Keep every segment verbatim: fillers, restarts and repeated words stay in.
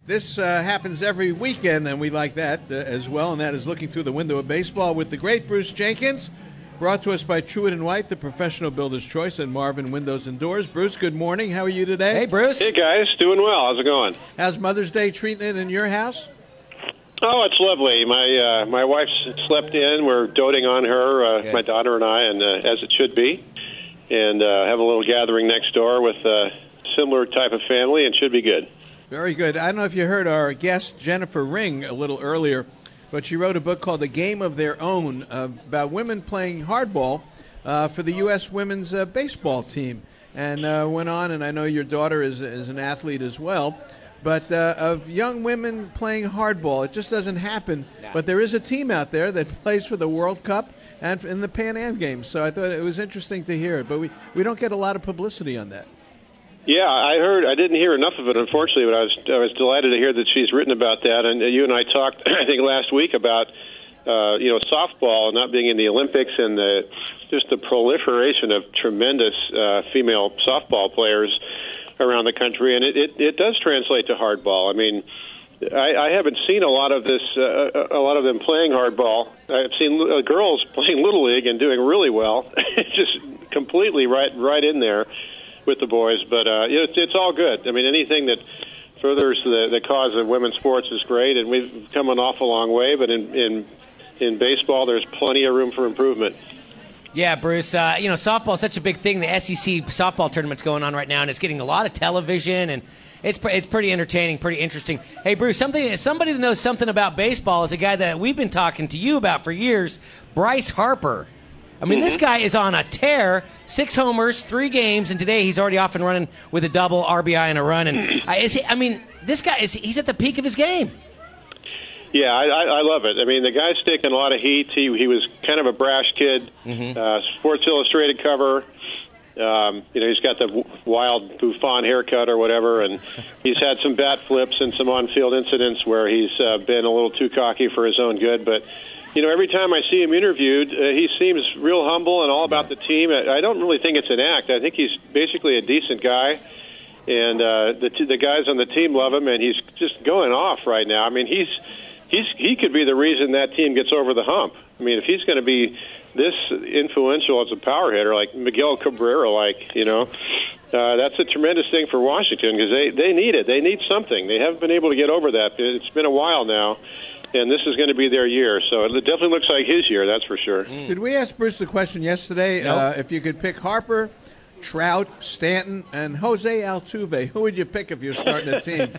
This uh, happens every weekend, and we like that uh, as well, and that is Looking Through the Window of Baseball with the great Bruce Jenkins, brought to us by Truett and White, the professional builder's choice, and Marvin Windows and Doors. Bruce, good morning. How are you today? Hey, Bruce. Hey, guys. Doing well. How's it going? How's Mother's Day treating it in your house? Oh, it's lovely. My uh, my wife slept in. We're doting on her, uh, my daughter and I, and uh, as it should be, and uh, have a little gathering next door with a similar type of family, and should be good. Very good. I don't know if you heard our guest, Jennifer Ring, a little earlier, but she wrote a book called The Game of Their Own uh, about women playing hardball uh, for the U S women's uh, baseball team. And uh, went on, and I know your daughter is, is an athlete as well, but uh, of young women playing hardball. It just doesn't happen. No. But there is a team out there that plays for the World Cup and in the Pan Am Games. So I thought it was interesting to hear it. But we, we don't get a lot of publicity on that. Yeah, I heard. I didn't hear enough of it, unfortunately, but I was I was delighted to hear that she's written about that. And you and I talked, I think, last week about uh, you know softball not being in the Olympics and the just the proliferation of tremendous uh, female softball players around the country, and it, it, it does translate to hardball. I mean, I, I haven't seen a lot of this, uh, a lot of them playing hardball. I've seen uh, girls playing Little League and doing really well, just completely right right in there with the boys, but uh, it's, it's all good. I mean, anything that furthers the, the cause of women's sports is great, and we've come an awful long way, but in, in, in baseball, there's plenty of room for improvement. Yeah, Bruce, uh, you know, softball is such a big thing. The S E C softball tournament's going on right now, and it's getting a lot of television, and it's it's pretty entertaining, pretty interesting. Hey, Bruce, something somebody that knows something about baseball is a guy that we've been talking to you about for years, Bryce Harper. I mean, mm-hmm. This guy is on a tear, six homers, three games, and today he's already off and running with a double, R B I, and a run. And uh, is he, I mean, this guy, is he's at the peak of his game. Yeah, I, I love it. I mean, the guy's taking a lot of heat. He he was kind of a brash kid, mm-hmm. uh, Sports Illustrated cover. Um, you know, he's got the wild Buffon haircut or whatever, and he's had some bat flips and some on-field incidents where he's uh, been a little too cocky for his own good, but you know, every time I see him interviewed, uh, he seems real humble and all about the team. I, I don't really think it's an act. I think he's basically a decent guy, and uh, the t- the guys on the team love him, and he's just going off right now. I mean, he's he's he could be the reason that team gets over the hump. I mean, if he's going to be this influential as a power hitter, like Miguel Cabrera, like you know, uh, that's a tremendous thing for Washington because they they need it. They need something. They haven't been able to get over that. It's been a while now. And this is going to be their year, so it definitely looks like his year, that's for sure. Mm. Did we ask Bruce the question yesterday, nope. uh, if you could pick Harper, Trout, Stanton, and Jose Altuve, who would you pick if you're starting a team?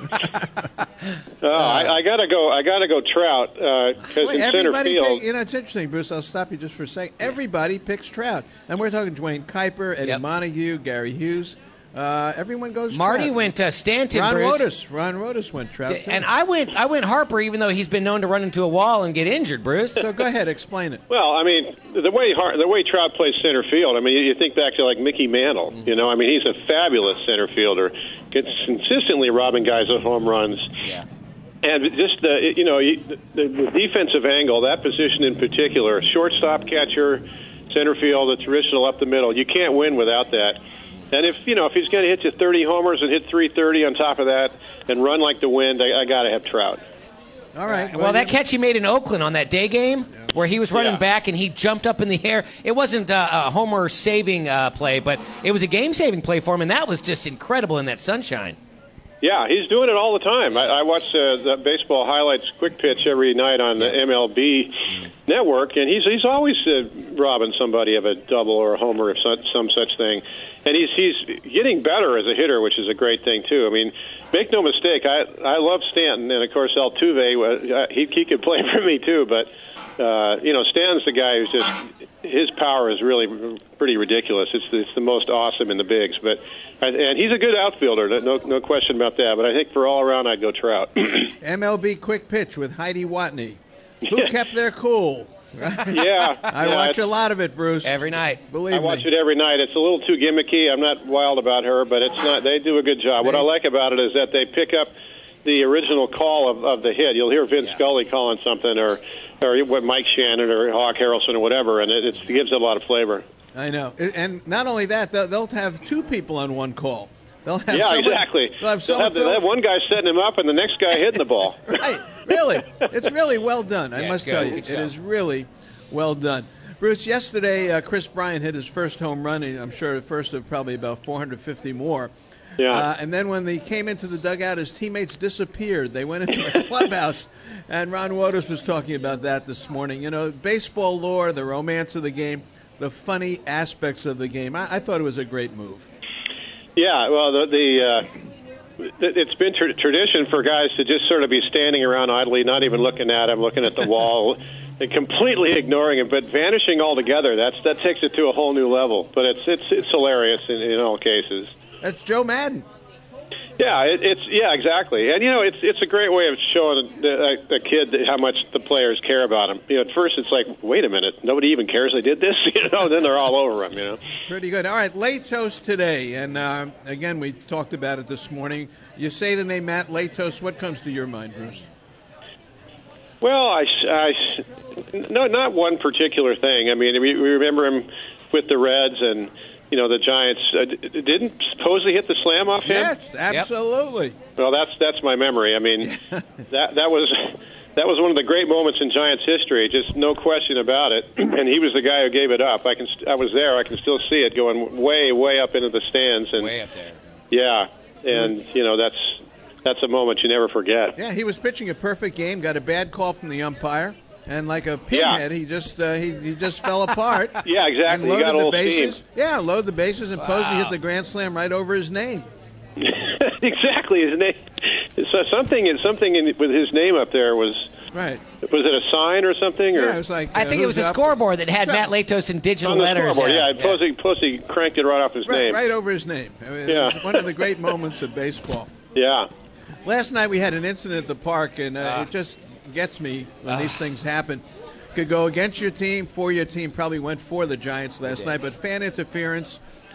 uh, I, I gotta go. I gotta go Trout because uh, in center field. Pick, you know, it's interesting, Bruce. I'll stop you just for a second. Everybody picks Trout, and we're talking Dwayne Kuiper, Eddie yep. Montague, Gary Hughes. Uh, everyone goes. Marty Trout. went uh, Stanton. Ron Bruce. Rodas. Ron Rodas went Trout. D- and I went. I went Harper, even though he's been known to run into a wall and get injured. Bruce. So go ahead, explain it. Well, I mean, the way Har- the way Trout plays center field. I mean, you, you think back to like Mickey Mantle. Mm-hmm. You know, I mean, he's a fabulous center fielder. Gets consistently robbing guys of home runs. Yeah. And just the you know the, the defensive angle, that position in particular, shortstop, catcher, center field, the traditional up the middle. You can't win without that. And if you know if he's going to hit you thirty homers and hit three thirty on top of that and run like the wind, I, I got to have Trout. All right. Well, well that catch he made in Oakland on that day game yeah. where he was running yeah. back and he jumped up in the air, it wasn't uh, a homer-saving uh, play, but it was a game-saving play for him, and that was just incredible in that sunshine. Yeah, he's doing it all the time. I, I watch uh, the baseball highlights quick pitch every night on the M L B network, and he's he's always uh, robbing somebody of a double or a homer or some, some such thing. And he's he's getting better as a hitter, which is a great thing too. I mean, make no mistake, I I love Stanton, and of course Altuve, uh, he he could play for me too. But uh, you know, Stanton's the guy who's just his power is really pretty ridiculous. It's it's the most awesome in the bigs, but and he's a good outfielder, no no question about that. But I think for all around, I'd go Trout. M L B quick pitch with Heidi Watney, who yeah. kept their cool. yeah, I yeah, watch a lot of it, Bruce. Every night, believe I watch me. it every night. It's a little too gimmicky. I'm not wild about her, but it's not. They do a good job. What I like about it is that they pick up the original call of, of the hit. You'll hear Vince yeah. Scully calling something, or or what Mike Shannon or Hawk Harrelson or whatever, and it, it gives it a lot of flavor. I know, and not only that, they'll, they'll have two people on one call. They'll have yeah, someone, exactly. They'll have, they'll have, they'll have one guy setting him up and the next guy hitting the ball. Right, really. It's really well done, I Yeah, must it's tell good. you. Good It show. is really well done. Bruce, yesterday uh, Chris Bryant hit his first home run. I'm sure the first of probably about four hundred fifty more. Yeah. Uh, and then when he came into the dugout, his teammates disappeared. They went into the clubhouse, and Ron Waters was talking about that this morning. You know, baseball lore, the romance of the game, the funny aspects of the game. I, I thought it was a great move. Yeah, well, the, the uh, it's been tra- tradition for guys to just sort of be standing around idly, not even looking at him, looking at the wall, and completely ignoring him, but vanishing altogether. That's that takes it to a whole new level. But it's it's it's hilarious in, in all cases. That's Joe Madden. Yeah, it, it's yeah, exactly, and you know, it's it's a great way of showing a, a kid how much the players care about him. You know, at first it's like, wait a minute, nobody even cares they did this. You know, then they're all over him. You know, Pretty good. All right, Latos today, and uh, again, we talked about it this morning. You say the name Matt Latos, what comes to your mind, Bruce? well, I, I no, not one particular thing. I mean, we, we remember him with the Reds and. You know, the Giants uh, didn't supposedly hit the slam off him. Yes, absolutely. Well, that's that's my memory. I mean, that that was that was one of the great moments in Giants history. Just no question about it. And he was the guy who gave it up. I can I was there. I can still see it going way way up into the stands. And Way up there. yeah, and you know that's that's a moment you never forget. Yeah, he was pitching a perfect game. Got a bad call from the umpire, and like a pinhead, Yeah. he just uh, he he just fell apart. Yeah, And exactly. You loaded got a the little bases. steam. Yeah, load the bases, and Posey hit the grand slam right over his name. Exactly. His name. So something something in, with his name up there was. Right. Was it a sign or something? Or? Yeah, it was like I uh, think it was a who's up? scoreboard that had Matt Latos in digital On the letters. scoreboard, yeah. yeah. Posey, Posey cranked it right off his Right, name. right over his name. I mean, Yeah. It was one of the great moments of baseball. Yeah. Last night we had an incident at the park, and uh, Ah. it just gets me when these things happen. Could go against your team, for your team. Probably went for the Giants last night, but fan interference,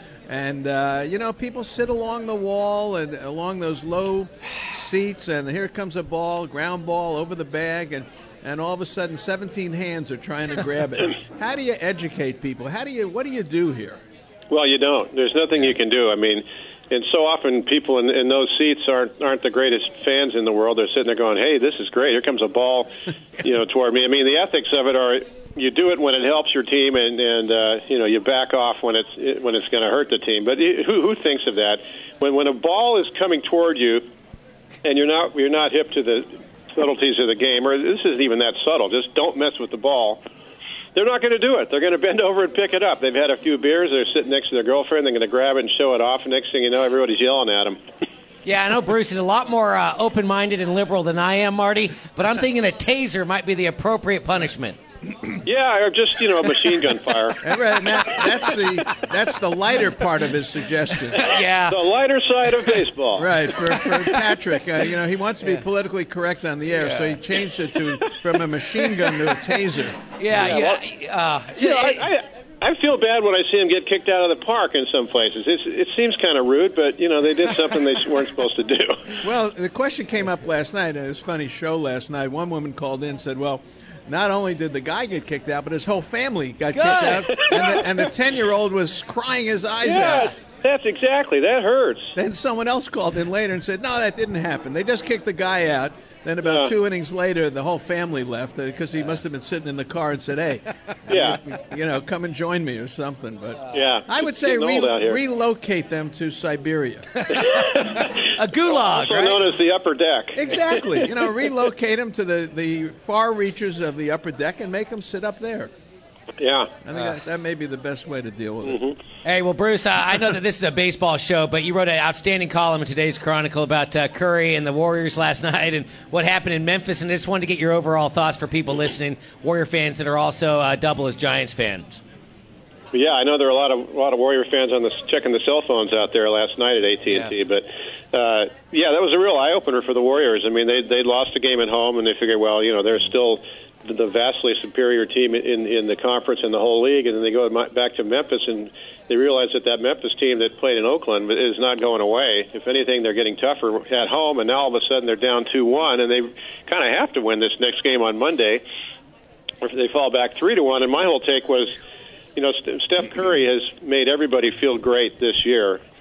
and uh, you know, people sit along the wall and along those low seats, and here comes a ball, ground ball over the bag, and and all of a sudden, seventeen hands are trying to grab it. How do you educate people? How do you? What do you do here? Well, you don't. There's nothing you can do. I mean, and so often people in, in those seats aren't aren't the greatest fans in the world. They're sitting there going, "Hey, this is great. Here comes a ball, you know, toward me." I mean, the ethics of it are you do it when it helps your team, and and uh, you know you back off when it's when it's going to hurt the team. But who who thinks of that? When when a ball is coming toward you, and you're not you're not hip to the subtleties of the game, or this isn't even that subtle. Just don't mess with the ball. They're not going to do it. They're going to bend over and pick it up. They've had a few beers. They're sitting next to their girlfriend. They're going to grab it and show it off. And next thing you know, everybody's yelling at them. Yeah, I know Bruce is a lot more uh, open-minded and liberal than I am, Marty, but I'm thinking a taser might be the appropriate punishment. Yeah, or just, you know, a machine gun fire. And right, and that, that's the that's the lighter part of his suggestion. Yeah. The lighter side of baseball. Right, for, for Patrick. Uh, you know, he wants to be politically correct on the air, so he changed it to from a machine gun to a taser. Yeah, Yeah, yeah. Uh, You know, I, I, I feel bad when I see him get kicked out of the park in some places. It's, it seems kind of rude, but, you know, they did something they weren't supposed to do. Well, the question came up last night. It was a funny show last night. One woman called in and said, well, not only did the guy get kicked out, but his whole family got Good. kicked out, and the, and the ten-year-old was crying his eyes Yeah, out. that's exactly. That hurts. Then someone else called in later and said, no, that didn't happen. They just kicked the guy out. Then about Yeah. two innings later, the whole family left because he must have been sitting in the car and said, hey, Yeah. you know, come and join me or something. But Yeah. I would It's say getting old out re- here. relocate them to Siberia. a gulag, Also right? known as the upper deck. Exactly. You know, relocate them to the, the far reaches of the upper deck and make them sit up there. Yeah. I think that, that may be the best way to deal with it. Hey, well, Bruce, uh, I know that this is a baseball show, but you wrote an outstanding column in today's Chronicle about uh, Curry and the Warriors last night and what happened in Memphis, and I just wanted to get your overall thoughts for people listening, Warrior fans that are also uh, double as Giants fans. Yeah, I know there are a lot of a lot of Warrior fans on the checking the cell phones out there last night at A T and T. Yeah. But uh, yeah, that was a real eye opener for the Warriors. I mean, they they lost a game at home, and they figured, well, you know, they're still the, the vastly superior team in in the conference and the whole league. And then they go back to Memphis, and they realize that that Memphis team that played in Oakland is not going away. If anything, they're getting tougher at home, and now all of a sudden they're down two one, and they kind of have to win this next game on Monday, or they fall back three to one. And my whole take was, you know, Steph Curry has made everybody feel great this year.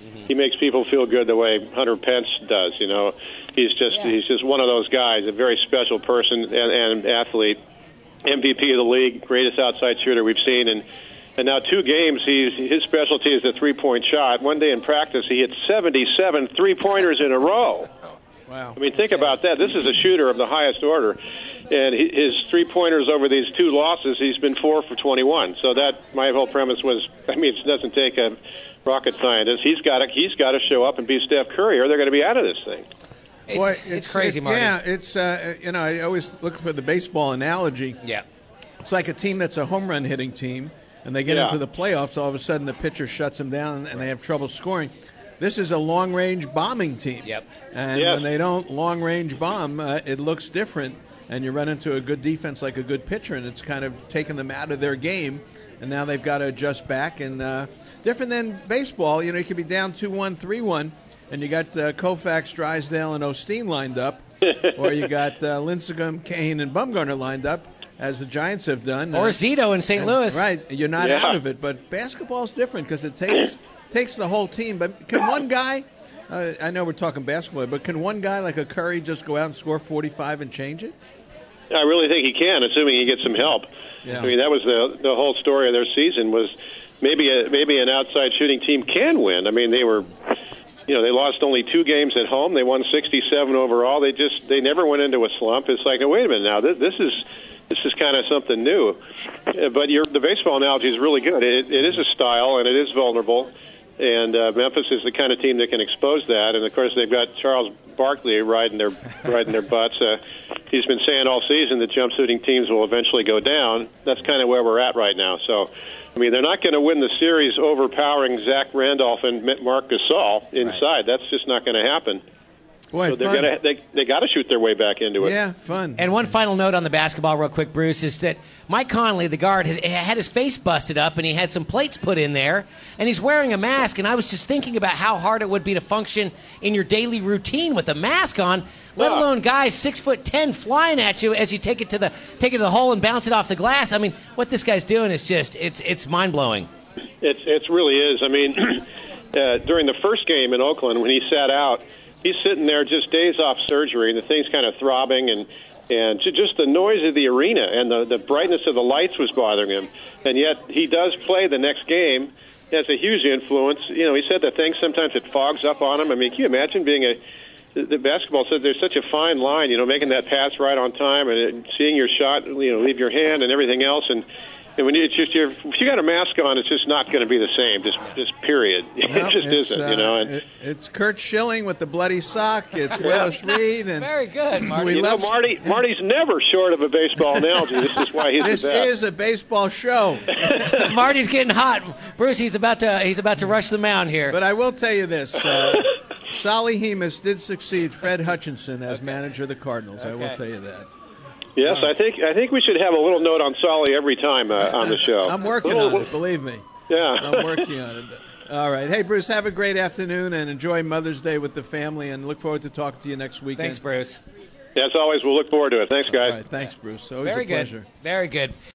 Mm-hmm. He makes people feel good the way Hunter Pence does. You know, he's just yeah. he's just one of those guys, a very special person and, and athlete, M V P of the league, greatest outside shooter we've seen, and and now two games. He's his specialty is the three-point shot. One day in practice, he hit seventy-seven three-pointers in a row. Wow. I mean, think about that. This is a shooter of the highest order. And he, his three-pointers over these two losses, he's been four for twenty-one. So that, my whole premise was, I mean, it doesn't take a rocket scientist. He's got to, he's got to show up and be Steph Curry, or they're going to be out of this thing. It's, Boy, it's, it's crazy, it, Marty. Yeah, it's, uh, you know, I always look for the baseball analogy. Yeah. It's like a team that's a home run hitting team, and they get Yeah. into the playoffs, all of a sudden the pitcher shuts them down, and they have trouble scoring. This is a long-range bombing team. Yep. And Yes. when they don't long-range bomb, uh, it looks different, and you run into a good defense like a good pitcher, and it's kind of taken them out of their game, and now they've got to adjust back. And uh, different than baseball, you know, you could be down two one, three one, and you got uh, Koufax, Drysdale, and Osteen lined up, or you got uh, Lincecum, Kane, and Bumgarner lined up, as the Giants have done. Or uh, Zito in Saint and- Louis. Right, you're not Yeah. out of it, but basketball's different because it takes takes the whole team. But can one guy, uh, I know we're talking basketball, but can one guy like a Curry just go out and score forty-five and change it? I really think he can, assuming he gets some help. Yeah. I mean, that was the the whole story of their season was maybe a, maybe an outside shooting team can win. I mean, they were, you know, they lost only two games at home. They won sixty-seven overall. They just they never went into a slump. It's like, wait a minute now, this, this is this is kind of something new. Uh, But your the baseball analogy is really good. It, it is a style and it is vulnerable. And uh, Memphis is the kind of team that can expose that. And of course, they've got Charles Barkley riding their riding their butts. Uh, he's been saying all season that jump shooting teams will eventually go down. That's kind of where we're at right now. So, I mean, they're not going to win the series overpowering Zach Randolph and Mark Gasol inside. Right. That's just not going to happen. Boy, so they're fun. gonna, they they got to shoot their way back into it. Yeah, fun. And one final note on the basketball, real quick, Bruce, is that Mike Conley, the guard, has, had his face busted up, and he had some plates put in there, and he's wearing a mask. And I was just thinking about how hard it would be to function in your daily routine with a mask on, let Yeah. alone guys six foot ten flying at you as you take it to the take it to the hole and bounce it off the glass. I mean, what this guy's doing is just it's it's mind blowing. It's it really is. I mean, uh, during the first game in Oakland when he sat out. He's sitting there just days off surgery, and the thing's kind of throbbing, and and just the noise of the arena and the, the brightness of the lights was bothering him. And yet he does play the next game. It has a huge influence. You know, he said that thing sometimes it fogs up on him. I mean, can you imagine being a the, the basketball said there's such a fine line, you know, making that pass right on time and it, seeing your shot, you know, leave your hand and everything else. And And when you it's just you're, if you got a mask on, it's just not going to be the same. Just, just period. Well, it just it's, isn't, uh, you know. And, it, it's Kurt Schilling with the bloody sock. It's Willis Reed, and Very good, Marty. we you know, love Marty. Marty's never short of a baseball analogy. This is why he's This the best. is a baseball show. Marty's getting hot. Bruce, he's about to he's about to rush the mound here. But I will tell you this: uh, Solly Hemus did succeed Fred Hutchinson as manager of the Cardinals. I will Okay. tell you that. Yes, I think I think we should have a little note on Solly every time uh, on the show. I'm working Little- on it. Believe me, Yeah. I'm working on it. All right. Hey, Bruce, have a great afternoon and enjoy Mother's Day with the family, and look forward to talking to you next weekend. Thanks, Bruce. As always, we'll look forward to it. Thanks, guys. All right. Thanks, Bruce. Always Very a good. pleasure. Very good.